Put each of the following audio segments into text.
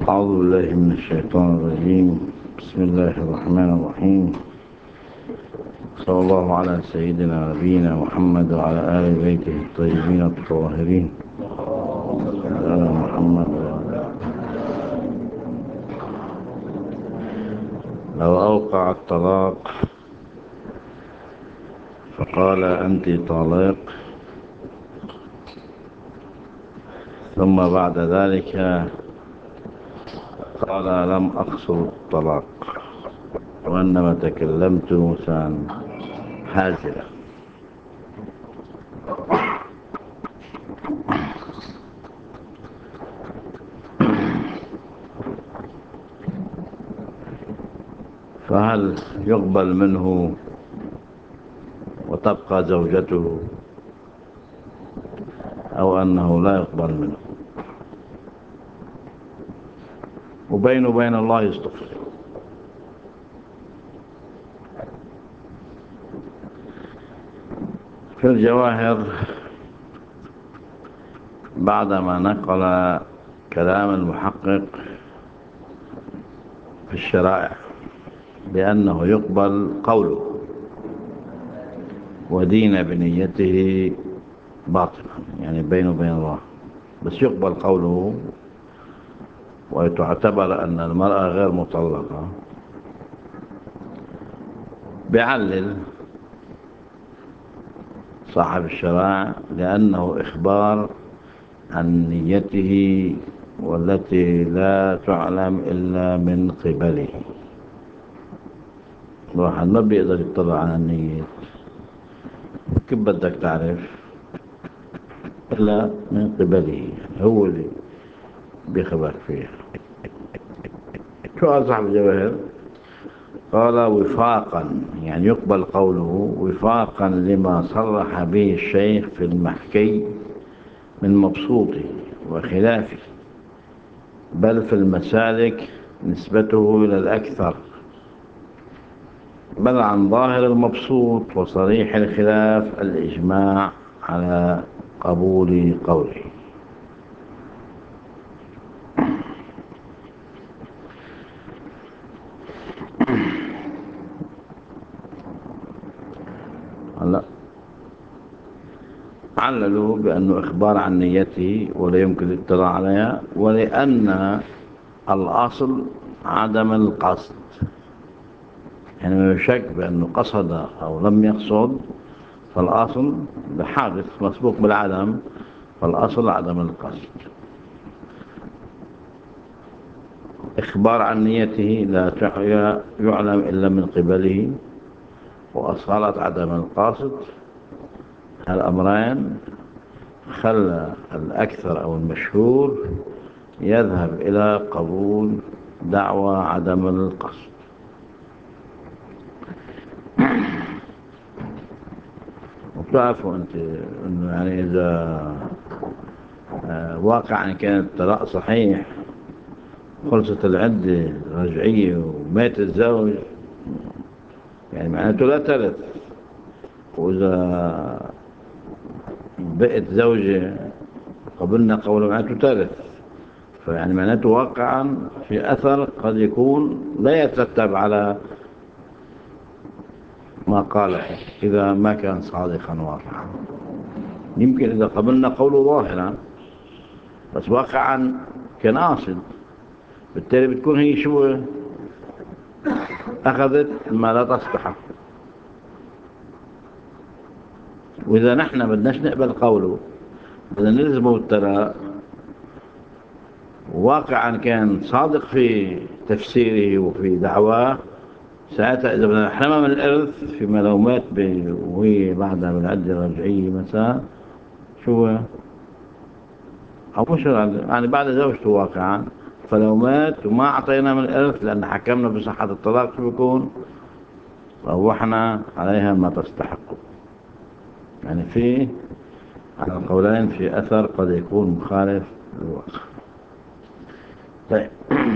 أعوذ بالله من الشيطان الرجيم. بسم الله الرحمن الرحيم. صلى الله على سيدنا نبينا محمد وعلى آل بيته الطيبين الطاهرين. آل محمد. لو أوقع الطلاق فقال أنت طالق، ثم بعد ذلك قال لم أقصد الطلاق وإنما تكلمت مثلا هازلا، فهل يقبل منه وتبقى زوجته أو أنه لا يقبل منه؟ وبينه وبين الله يستغفر. في الجواهر بعدما نقل كلام المحقق في الشرائع بأنه يقبل قوله ودين بنيته باطلا، يعني بينه وبين الله، بس يقبل قوله وتعتبر أن المرأة غير مطلقة. بيعلل صاحب الشرائع لأنه إخبار عن نيته والتي لا تعلم إلا من قبله. الواحد ما بيقدر يطلع على النية، كيف بدك تعرف إلا من قبله؟ هو اللي بيخبر فيها. شو قال صاحب الجواهر؟ قال وفاقا، يعني يقبل قوله وفاقا لما صرح به الشيخ في المحكي من مبسوطه وخلافه، بل في المسالك نسبته إلى الأكثر، بل عن ظاهر المبسوط وصريح الخلاف الإجماع على قبول قوله. هلا عللوا بأنه إخبار عن نيته ولا يمكن الاطلاع عليها، ولأن الأصل عدم القصد، يعني ما يشك بأنه قصد أو لم يقصد، فالأصل بحادث مسبوق بالعدم، فالأصل عدم القصد. إخبار عن نيته لا يعلم إلا من قبله، وأصالة عدم القاصد، الأمرين خلى الأكثر أو المشهور يذهب إلى قبول دعوى عدم القصد. وتعرفوا أنت أنه يعني إذا واقعا كان الطلاق صحيح، خلصت العدة رجعية ومات الزوج، يعني معناته لا ترث. وإذا بقت زوجة قبلنا قوله معناته ترث، فيعني معناته واقعا في أثر قد يكون لا يترتب على ما قاله إذا ما كان صادقا واقعا. يمكن إذا قبلنا قوله ظاهرا بس واقعا كان قاصد، بالتالي بتكون هي شو أخذت ما لا تستحق. وإذا نحن بدناش نقبل قوله بدنا نلزمه التلاء، واقعا كان صادق في تفسيره وفي دعواه، ساعتها إذا بدنا نحرمها من الإرث فيما لو مات وهي بعدها بالعدة الرجعية مثلا، شو أو مش يعني بعد زوجته واقعا، فلو مات وما أعطينا من الإرث لأن حكمنا بصحة الطلاق، شو بيكون؟ روحنا عليها ما تستحق. يعني في على القولين في أثر قد يكون مخالف للواقع. طيب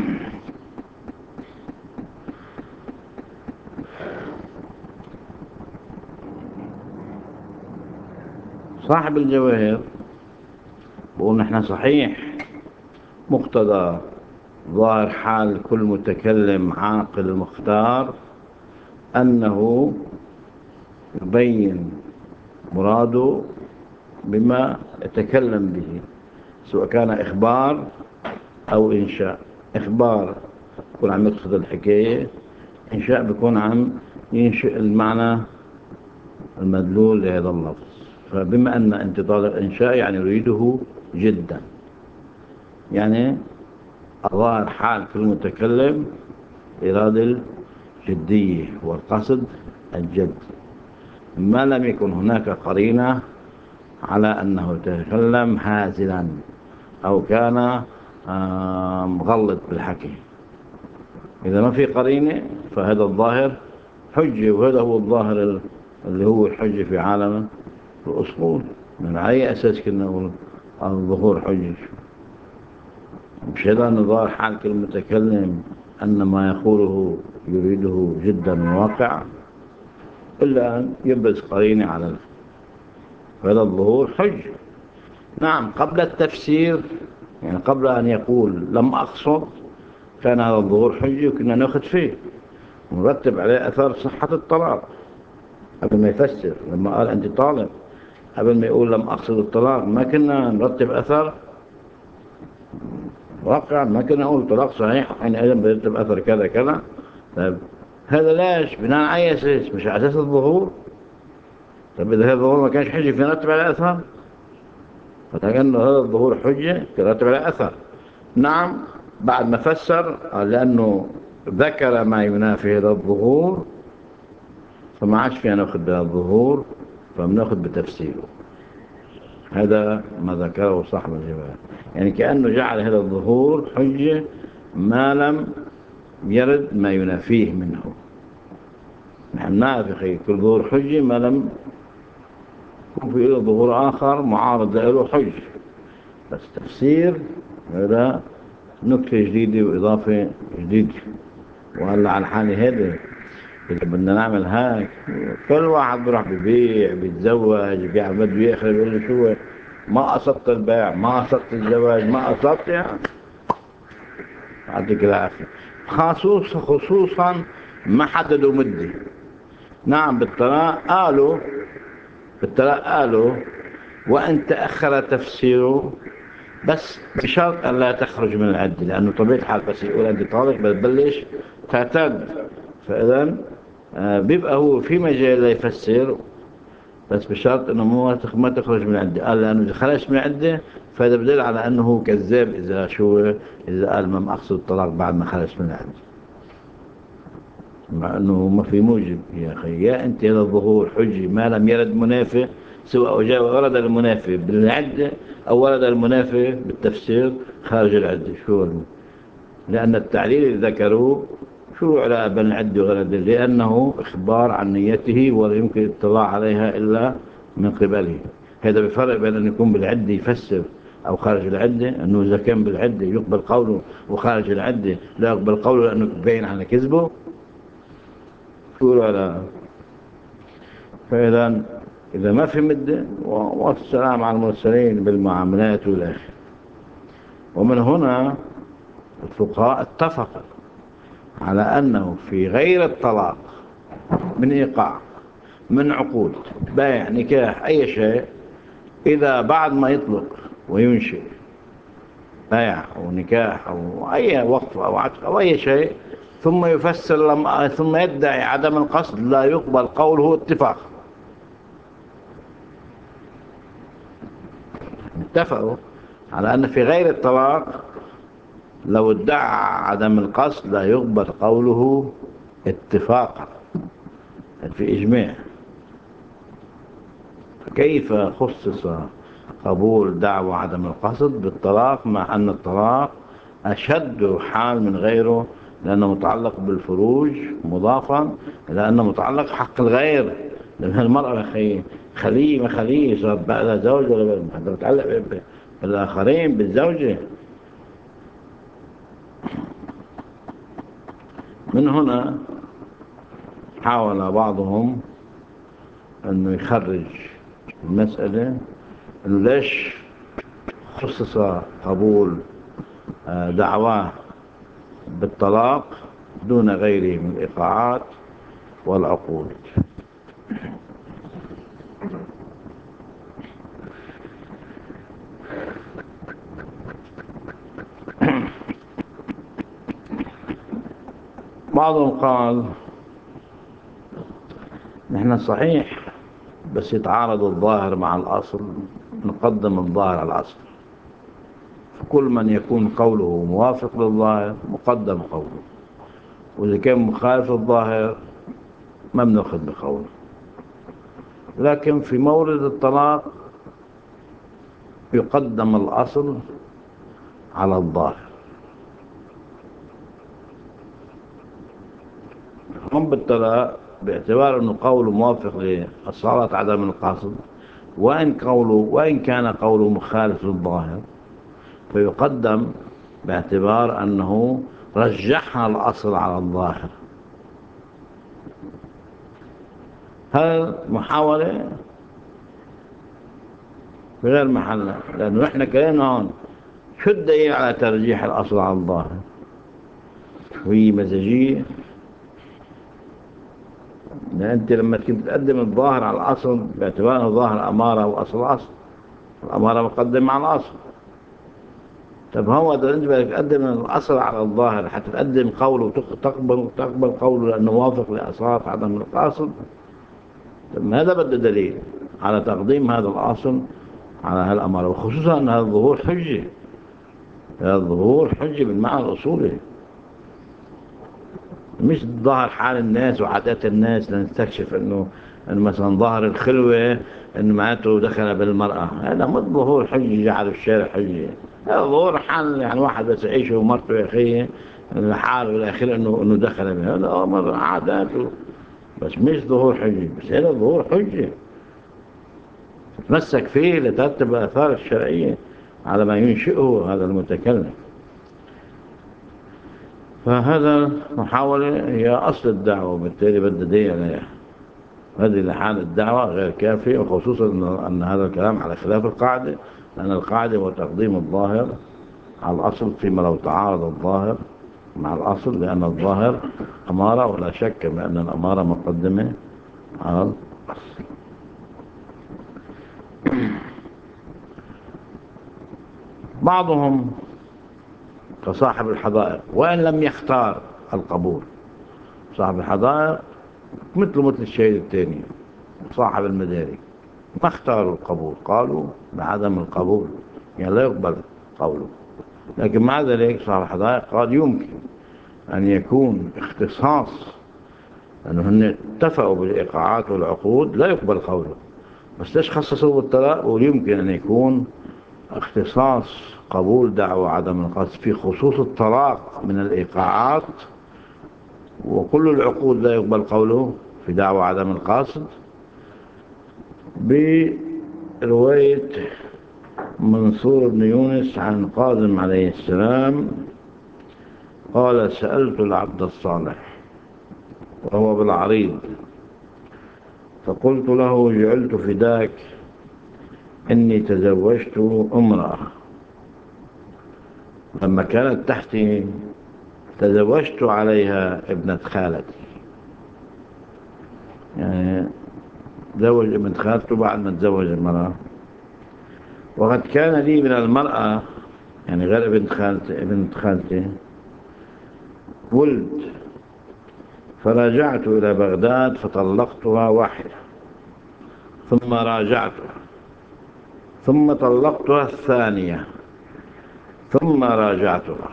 صاحب الجواهر بقول نحن صحيح مقتضى ظاهر حال كل متكلم عاقل مختار أنه يبين مراده بما يتكلم به، سواء كان إخبار أو إنشاء. إخبار يكون عم يقصد الحكاية، إنشاء بيكون عم ينشئ المعنى المدلول لهذا اللفظ. فبما أن أنت طالب إنشاء يعني يريده جدا، يعني ظاهر حال كل متكلم إرادة الجدية والقصد الجد، ما لم يكن هناك قرينة على أنه يتكلم هازلا أو كان مغلط بالحكي. إذا ما في قرينة فهذا الظاهر حجة، وهذا هو الظاهر اللي هو الحجة في عالم الأصول. من أي أساس كنا نقول الظهور حجة؟ مش هذا أن ظاهر حال كل متكلم أن ما يقوله يريده جدا واقع، إلا أن يبرز قرينة على هذا الظهور حجة. نعم، قبل التفسير، يعني قبل أن يقول لم أقصد، كان هذا الظهور حجة وكنا نأخذ فيه ونرتب عليه أثر صحة الطلاق قبل ما يفسر. لما قال أنت طالب، قبل ما يقول لم أقصد الطلاق، ما كنا نرتب أثر واقع، ما كنا نقول طلاق صحيح حينئذ بيرتب أثر كذا كذا. طيب هذا ليش؟ بناء على أي أساس؟ مش على أساس الظهور؟ طيب إذا هذا الظهور ما كانش حجة في نرتب على أثر، فكأن هذا الظهور حجة يرتب على أثر. نعم، بعد ما فسر قال لأنه ذكر ما ينافي هذا الظهور فما عادش فينا ناخذ بهذا الظهور، فبناخذ بتفسيره. هذا ما ذكره صاحب الجواب، يعني كأنه جعل هذا الظهور حجة ما لم يرد ما ينافيه منه. نحن نعرف أخي كل ظهور حجة ما لم يكون في له ظهور آخر معارض له حجة. بس تفسير هذا نكتة جديدة وإضافة جديدة. وهلا على الحالة هذا إذا بدنا نعمل هيك، كل واحد بيروح ببيع بيتزوج بيع بده يخرب، يقول له شو ما قصدت البيع، ما قصدت الزواج، ما قصدت، يعني يعطيك العافية. خصوصا ما حددوا مدة. نعم، بالطلاق قالوا وأن تأخر تفسيره بس بشرط أن لا تخرج من العدة، لأنه طبيعة الحال بس يقول أنت طالق بتبلش تعتد. فإذا بيبقى هو في مجال يفسر، بس بشرط أنه ما تخرج من العدة. قال لأنه إذا خرج من العدة فهذا بدل على أنه كذاب، إذا قال ما أقصد الطلاق بعد ما خرج من العدة، مع أنه ما في موجب. يا أخي، يا أنت هذا الظهور حجي ما لم يرد منافي، سواء جاء ورد المنافي بالعدة أو ورد المنافي بالتفسير خارج العدة. لأن التعليل اللي ذكروه شو على بين العدة وغير العدة؟ لأنه إخبار عن نيته ولا يمكن الاطلاع عليها إلا من قبله. هذا بفرق بين أن يكون بالعدة يفسر أو خارج العدة. أنه إذا كان بالعدة يقبل قوله وخارج العدة لا يقبل قوله لأنه باين على كذبه. على فإذا إذا ما في مدة، والسلام على المرسلين بالمعاملات والآخر. ومن هنا الفقهاء اتفقوا على أنه في غير الطلاق من إيقاع، من عقود، بيع، نكاح، أي شيء، إذا بعد ما يطلق وينشئ بيع أو نكاح أو أي وقف أو عتق أو أي شيء، ثم يفسر ثم يدعي عدم القصد، لا يقبل قوله اتفاق. اتفقوا على أن في غير الطلاق لو ادعى عدم القصد لا يقبل قوله اتفاقا، في إجماع. كيف خصص قبول دعوى عدم القصد بالطلاق، مع أن الطلاق أشد حال من غيره، لأنه متعلق بالفروج مضافا إلى أنه متعلق حق الغير. لأن المرأة خلية ما خلية، صار بقى لها زوج ولا متعلق بالآخرين بالزوجة. من هنا حاول بعضهم أنه يخرج المسألة، أنه ليش خصص قبول دعواه بالطلاق دون غيره من الإيقاعات والعقود. بعضهم قال نحن صحيح بس يتعارض الظاهر مع الأصل، نقدم الظاهر على الأصل، فكل من يكون قوله موافق للظاهر مقدم قوله، وإذا كان مخالف للظاهر ما بنأخذ بقوله. لكن في مورد الطلاق يقدم الأصل على الظاهر. هم بالطلاق باعتبار أنه قوله موافق لأصالة عدم القصد، وإن كان قوله مخالف للظاهر فيقدم باعتبار أنه رجحها الأصل على الظاهر. هذا محاولة بغير محلها، لأنه إحنا كلامنا هون شو الدليل على ترجيح الأصل على الظاهر؟ وهي مزاجية. لأن أنت لما كنت تقدم الظاهر على الأصل باعتبار الظاهر أمارة وأصل أصل، الأمارة مقدم على الأصل. طب هو ده أنت بدك تقدم الأصل على الظاهر حتى تقدم قوله وتقبل قوله لأنه موافق لأصالة عدم القاصد. طب هذا بده دليل على تقديم هذا الأصل على هالأمارة، وخصوصا أن هذا الظهور حجة، هذا الظهور حجة بالمعنى الأصولي، مش ظاهر حال الناس وعادات الناس لنستكشف أنه مثلا ظاهر الخلوة أنه معناته دخل بالمرأة. هذا مش ظهور حجة جعل الشارع حجة، هذا ظهور حال يعني واحد بس يعيشه ومرته يا أخي حاله بالآخر أنه دخل بها، هذا أمر عاداته بس مش ظهور حجة. بس هذا ظهور حجة تتمسك فيه لترتب الآثار الشرعية على ما ينشئه هذا المتكلم. فهذا محاولة هي أصل الدعوة، وبالتالي بدأ دي عليها. هذه لحال الدعوة غير كافية، وخصوصا أن هذا الكلام على خلاف القاعدة، لأن القاعدة هو تقديم الظاهر على الأصل فيما لو تعارض الظاهر مع الأصل، لأن الظاهر أمارة ولا شك بأن الأمارة مقدمة على الأصل. بعضهم كصاحب الحدائق وإن لم يختار القبول، صاحب الحدائق مثل الشهيد الثاني صاحب المدارك ما اختاروا القبول، قالوا بعدم القبول يعني لا يقبل قوله. لكن مع ذلك صاحب الحدائق قال يمكن أن يكون اختصاص، لأنه هن اتفقوا بالإيقاعات والعقود لا يقبل قوله، بس ليش خصصوا بالطلاق؟ ويمكن أن يكون اختصاص قبول دعوة عدم القصد في خصوص الطلاق من الإيقاعات، وكل العقود لا يقبل قوله في دعوة عدم القصد، برواية منصور بن يونس عن قاسم عليه السلام قال سألت العبد الصالح وهو بالعريض فقلت له جعلت فداك إني تزوجت امرأة لما كانت تحتي تزوجت عليها ابنة خالتي، يعني تزوج ابنة خالته بعد ما تزوج المرأة، وقد كان لي من المرأة يعني غير ابنة خالتي ولد، فرجعت إلى بغداد فطلقتها واحدة ثم راجعتها ثم طلقتها الثانية ثم راجعتها،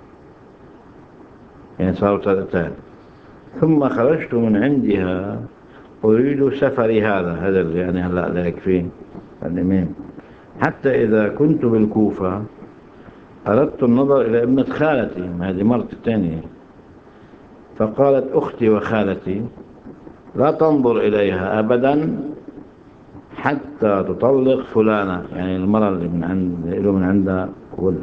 يعني صاروا ثلاثتان، ثم خرجت من عندها أريد سفري هذا اللي يعني هلأ لا يكفي الإمام، حتى إذا كنت بالكوفة أردت النظر إلى ابنة خالتي، هذه مرت الثانية، فقالت أختي وخالتي لا تنظر إليها أبدا حتى تطلق فلانة، يعني المرأة اللي من عندها ولد.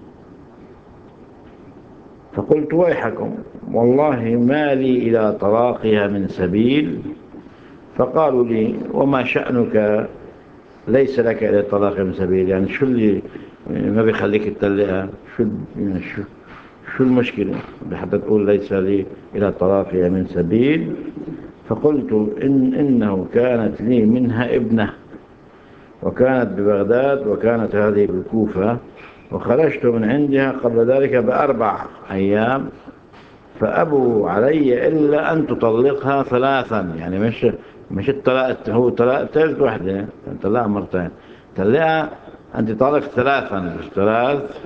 فقلت ويحكم والله ما لي إلى طلاقها من سبيل، فقالوا لي وما شأنك ليس لك إلى طلاق من سبيل، يعني شو اللي ما بيخليك تطلقها، شو المشكلة حتى تقول ليس لي إلى طلاقها من سبيل؟ فقلت إنه كانت لي منها ابنة وكانت ببغداد وكانت هذه بالكوفة، وخرجت من عندها قبل ذلك ب4 أيام، فأبوا علي إلا أن تطلقها 3، يعني مش الطلاق، هو طلاق ثالث وحدة، طلاق مرتين، طلقها أنت طالق 3 مش 3.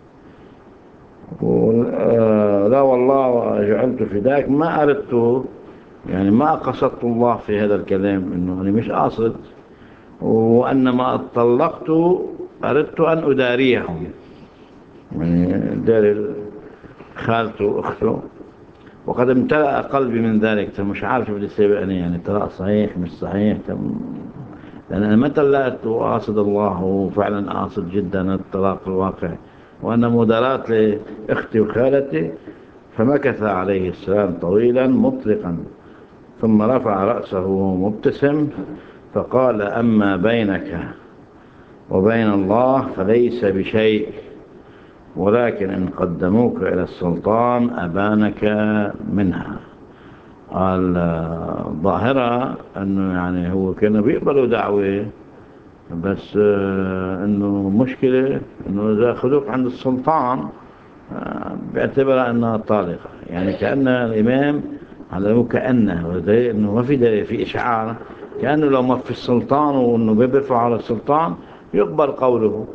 لا والله جعلت فداك، ما أردت، يعني ما قصدت الله في هذا الكلام، إنه أنا مش قاصد، وأنما طلقت أردت أن أداريهم، يعني داري خالته وأخته، وقد امتلأ قلبي من ذلك، مش عارف بدي سيبقني، يعني طلاق صحيح مش صحيح، لأن أنا ما طلقت وقاصد الله، وفعلا قاصد جدا الطلاق الواقع، وأنا مداراة لأختي وخالتي. فمكث عليه السلام طويلا مطلقا، ثم رفع رأسه مبتسم فقال: أما بينك وبين الله فليس بشيء، ولكن إن قدموك إلى السلطان أبانك منها. قال ظاهرة أنه يعني هو كانوا بيقبلوا دعوة، بس أنه مشكلة أنه إذا أخذوك عند السلطان باعتبر أنها طالقة، يعني كأن الإمام على مو كأنه أنه ما في دليل، في إشعار، كأنه لو ما في السلطان وأنه بيرفع على السلطان يقبل قوله،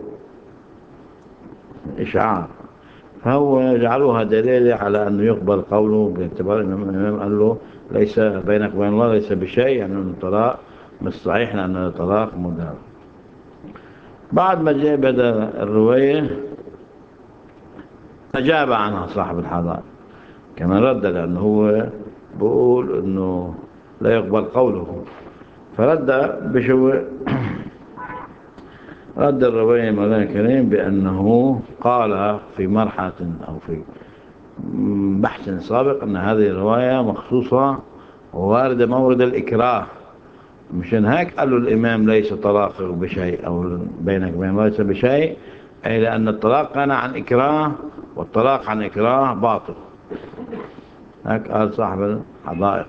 إشعار، فهو جعلوها دليل على أنه يقبل قوله، باعتبار أن الإمام قال له ليس بينك وبين الله ليس بشيء، يعني أنه الطلاق مش صحيح لأنه طلاق مدار. بعد ما جاء بدأ الرواية أجاب عنها صاحب الحضارة، كما رد، لأنه هو بقول أنه لا يقبل قوله، فرد بشو رد الرواية مولانا الكريم بأنه قال في مرحلة أو في بحث سابق أن هذه الرواية مخصوصة وواردة مورد الإكراه، مشان هيك قالوا الإمام ليس طلاق بشيء أو بينك وبين ليس بشيء، أي لأن الطلاق كان عن إكراه، والطلاق عن إكراه باطل، هيك قال صاحب الحدائق.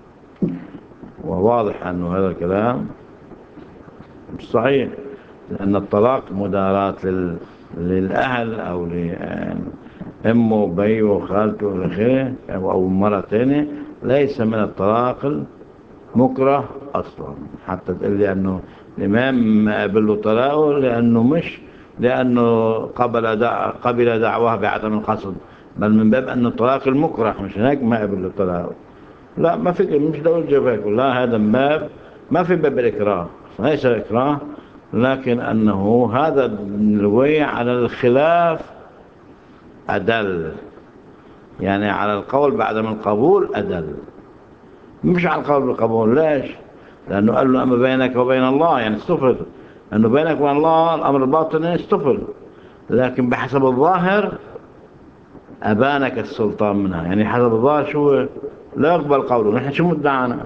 وواضح أنه هذا الكلام مش صحيح، لأن الطلاق مداراة للأهل أو لأمه وبيه وخالته والآخره أو مرة ثانية، ليس من الطلاق المكره أصلا، حتى تقول لي أنه الإمام ما قبل له طلاقه لأنه مش لأنه قبل دعواه بعدم القصد، بل من باب أنه الطلاق المكره، مش هيك ما قبل له طلاقه. لا ما فكر، مش دول جوابك، لا هذا باب ما في باب الإكراه، ليس الإكراه، لكن أنه هذا الرواية على الخلاف أدل، يعني على القول بعدم القبول أدل، مش على القول بالقبول. ليش؟ لأنه قال له أما بينك وبين الله، يعني استفل أنه بينك وبين الله الأمر الباطني استفل، لكن بحسب الظاهر أبانك السلطان منها، يعني حسب الظاهر شو لا يقبل قوله. نحن شو مدعانا؟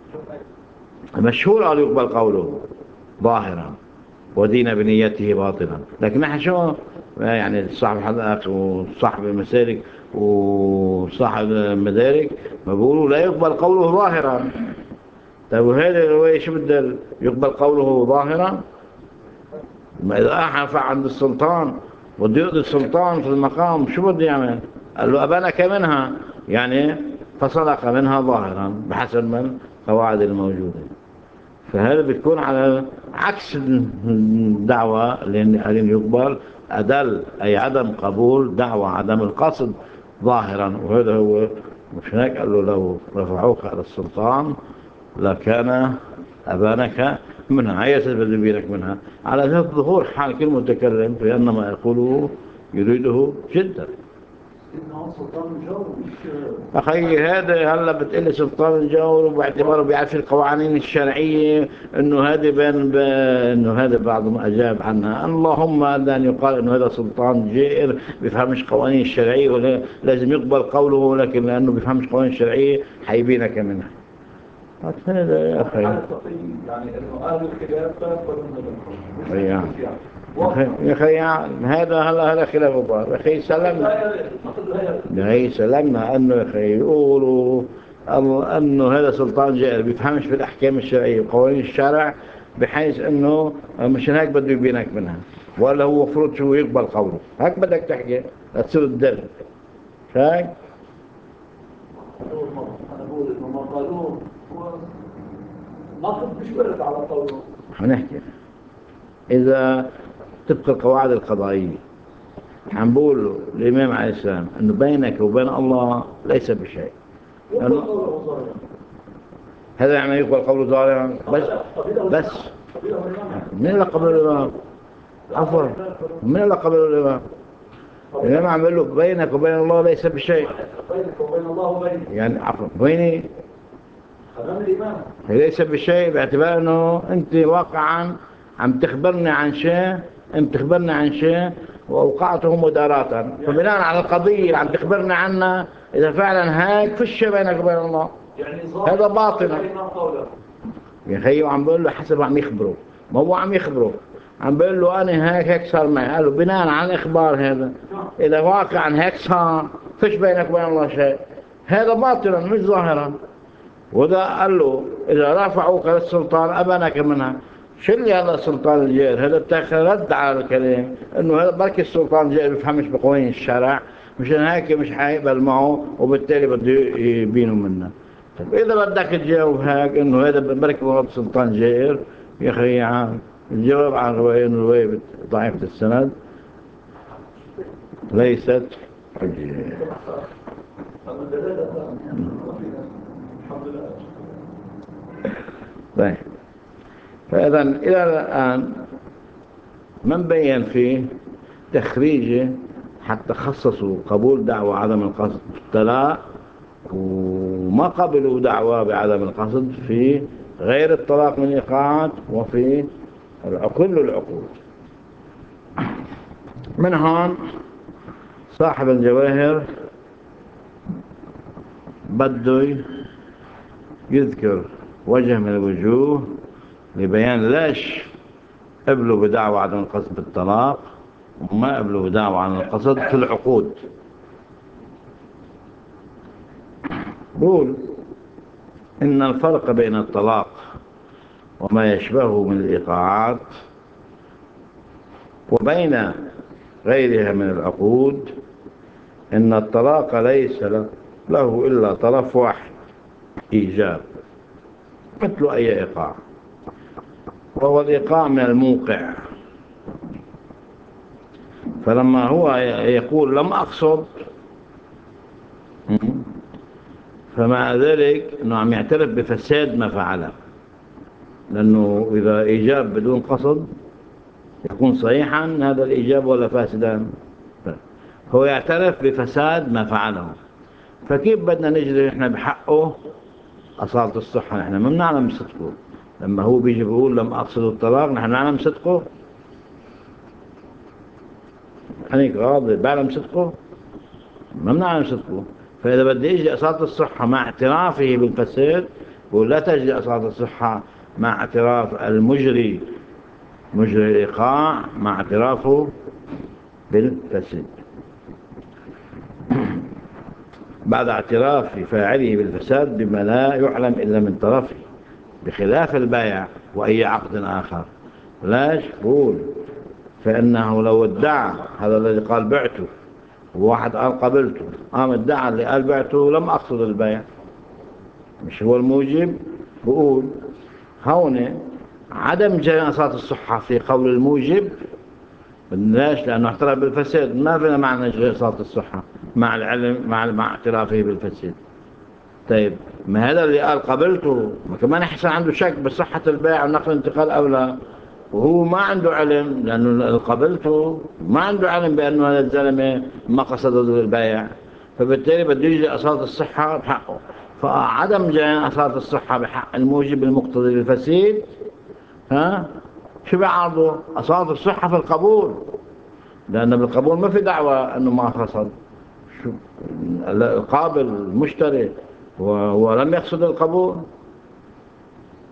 مشهور قال يقبل قوله ظاهرا ودين بنيته باطلا، لكن نحن شو يعني صاحب الحلقات وصاحب المسالك وصاحب المدارك ما بيقولوا لا يقبل قوله ظاهرا. طيب وهذا الرواية شو بدل يقبل قوله ظاهرا؟ ما إذا أحف عند السلطان بده يقضي السلطان في المقام شو بده يعمل؟ قال له أبانك منها، يعني فصدق منها ظاهرا بحسب من القواعد الموجودة. فهذا بتكون على عكس الدعوة اللي قالين يقبل أدل، أي عدم قبول دعوة عدم القصد ظاهرا، وهذا هو. مش هيك قال له لو رفعوك على السلطان لكان أبانك منها، هي سبب بينك منها، على ذات ظهور حال كل متكلم فإن ما يقوله يريده جدا. أخي هذا هلا بتقلي سلطان الجور، وباعتباره بيعرف القوانين الشرعية إنه هذا إنه هذا بعض ما أجاب عنها، اللهم أن يقال إنه هذا سلطان جائر بيفهمش قوانين الشرعية ولا لازم يقبل قوله، لكن لأنه بيفهمش قوانين الشرعية حيبينك منها. هذا يا أخي يعني إنه أهل الخلاف لا يقبلون يعني يا أخي هذا خلاف بعض. يا أخي سلمنا، يا أخي سلمنا أنه يا أخي يقولوا أنه هذا سلطان جائر بيفهمش في الأحكام الشرعية وقوانين الشرع، بحيث أنه مش هيك بده يبينك منها، ولا هو مفروض شو يقبل قوله. هيك بدك تحكي تصير الدل هيك. أنا بقول إنه ما قالوه ناخذ مش ورد على قوله. هنحكي إذا طبق القواعد القضائية هنقول له الإمام عليه السلام أنه بينك وبين الله ليس بشيء، هذا يعني يقبل قوله ظالما بس من اللي قبل الإمام؟ عفوا، من اللي قبل الإمام؟ الإمام عمل له بينك وبين الله ليس بشيء، بينك وبين الله وبين يعني عفوا بيني أمام الإمام ليس بشيء، باعتبار أنه أنت واقعا عم تخبرني عن شيء وأوقعته مداراة، فبناء على القضية اللي عم تخبرني عنها إذا فعلا هيك فش بينك وبين الله، يعني هذا باطل. يا أخي عم بقول له حسب عم يخبره، ما هو عم يخبره، عم بقول له أنا هيك صار معي، قال له بناء على الإخبار هذا إذا واقعا هيك صار فش بينك وبين الله شيء، هذا باطلا مش ظاهرا. وده قال له إذا رفعوك للسلطان أبنك منها، شو اللي هذا السلطان الجائر؟ هذا بتاخر رد على الكلام إنه هذا بركي السلطان الجائر بيفهمش بقوانين الشرع، مشان هيك مش حيقبل معه وبالتالي بده يبينه منه. طيب إذا بدك تجاوب هيك إنه هذا بركي هو سلطان جائر، يا أخي عام الجواب عن رواية إنه رواية ضعيفة السند ليست حجة. طيب فإذا إلى الآن من بين فيه تخريجه حتى خصصوا قبول دعوة عدم القصد بالطلاق، وما قبلوا دعوة بعدم القصد في غير الطلاق من الإيقاعات وفي كل العقود. من هون صاحب الجواهر بده يذكر وجه من الوجوه لبيان ليش قبلوا بدعوة عدم القصد بالطلاق وما قبلوا بدعوة عدم القصد في العقود. بقول إن الفرق بين الطلاق وما يشبهه من الإيقاعات وبين غيرها من العقود إن الطلاق ليس له إلا طرف واحد، إيجاب، مثل أي إيقاع، وهو الإيقاع من الموقع. فلما هو يقول لم أقصد، فمع ذلك أنه عم يعترف بفساد ما فعله، لأنه إذا إيجاب بدون قصد يكون صحيحا هذا الإيجاب ولا فاسدا، هو يعترف بفساد ما فعله. فكيف بدنا نجري إحنا بحقه أصالة الصحة؟ نحن ما بنعلم صدقه، لما هو بيجي بيقول لم أقصد الطلاق نحن نعلم صدقه، أنا غاضب بعلم صدقه؟ ما بنعلم صدقه. فإذا بدي يجي أصالة الصحة مع اعترافه بالفساد، بقول لا تجري أصالة الصحة مع اعتراف المجري، مجري الإيقاع مع اعترافه بالفساد. بعد اعتراف فاعله بالفساد بما لا يعلم إلا من طرفه، بخلاف البيع وأي عقد آخر. لاش بقول فإنه لو ادعى هذا الذي قال بعته، وواحد قال قبلته، قام ادعى اللي قال بعته لم أقصد البيع، مش هو الموجب؟ بقول هون عدم جناسات الصحة في قول الموجب ليش؟ لأنه اعترف بالفساد، ما فينا معنى جناسات الصحة مع العلم مع اعترافه بالفساد. طيب ما هذا اللي قال قبلته ما كمان يحسن عنده شك بصحة البيع ونقل انتقال أو لا، وهو ما عنده علم، لأنه قبلته ما عنده علم بأنه هذا الزلمة ما قصد البيع، فبالتالي بده يجي أصالة الصحة بحقه. فعدم جريان أصالة الصحة بحق الموجب المقتضي للفساد، شو بيعارضه؟ أصالة الصحة في القبول، لأن بالقبول ما في دعوة أنه ما قصد. القابل المشتري ولم يقصد القبول،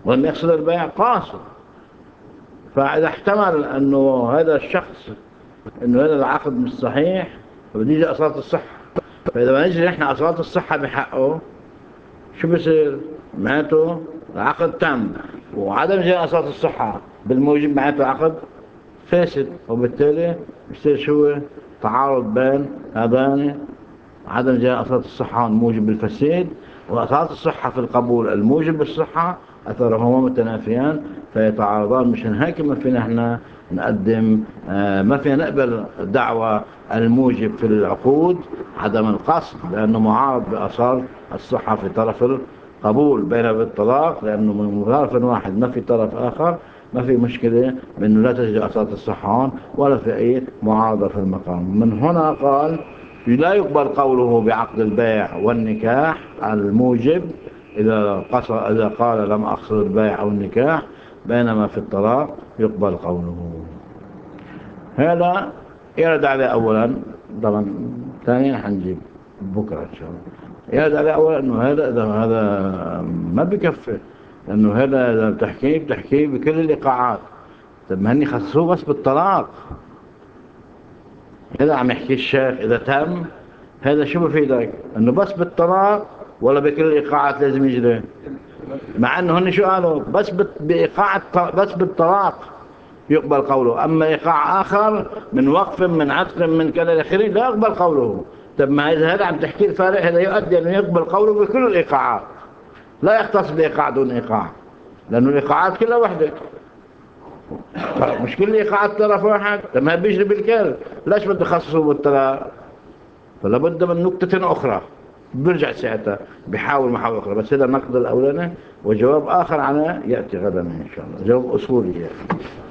وأن يقصد البيع قاصد. فإذا احتمل أنه هذا الشخص أنه هذا العقد مش صحيح فبديجي أصالة الصحة. فإذا ما نجري نحن أصالة الصحة بحقه شو بصير؟ معناته العقد تم، وعدم جاء أصالة الصحة بالموجب معناته عقد فاسد، وبالتالي بصير شو تعارض بين هذان، عدم جاء أصالة الصحة الموجب بالفساد، وأصالة الصحة في القبول الموجب بالصحة أثرهما متنافيان فيتعارضان. مشان هيك ما فينا احنا نقدم ما فينا نقبل دعوة الموجب في العقود عدم القصد، لأنه معارض بأصالة الصحة في طرف القبول، بينما بالطلاق لأنه من طرف واحد ما في طرف آخر ما في مشكلة بأنه لا تجد أصالة الصحة ولا في أي معارضة في المقام. من هنا قال لا يقبل قوله بعقد البيع والنكاح الموجب إذا قال لم أقصد البيع أو النكاح، بينما في الطلاق يقبل قوله. هذا يرد عليه أولا، طبعا ثانيا حنجيب بكرة إن شاء الله. يرد عليه أولا أنه هذا ما بكفي، لأنه هذا بتحكي بكل الإيقاعات. طب ما هني خصوه بس بالطلاق. هذا عم يحكي الشيخ إذا تم هذا شو بفيدك؟ أنه بس بالطلاق ولا بكل الإيقاعات لازم يجري؟ مع أنه هن شو قالوا؟ بس بإيقاع بس بالطلاق يقبل قوله، أما إيقاع آخر من وقف من عتق من كذا الآخرين لا يقبل قوله. طب ما إذا هذا عم تحكي الفارق هذا يؤدي أنه يقبل قوله بكل الإيقاعات، لا يختص بإيقاع دون إيقاع، لأنه الإيقاعات كلها وحدة. مش كل إيقاعات طرف واحد. طب ما بيجري بالكل، ليش بده يخصصه بالطلاق؟ فلا بد من نكتة أخرى. برجع ساعتها بحاول محاولة أخرى. بس هذا النقد الأولاني، وجواب آخر عنه يأتي غدا إن شاء الله، جواب أصولي يعني.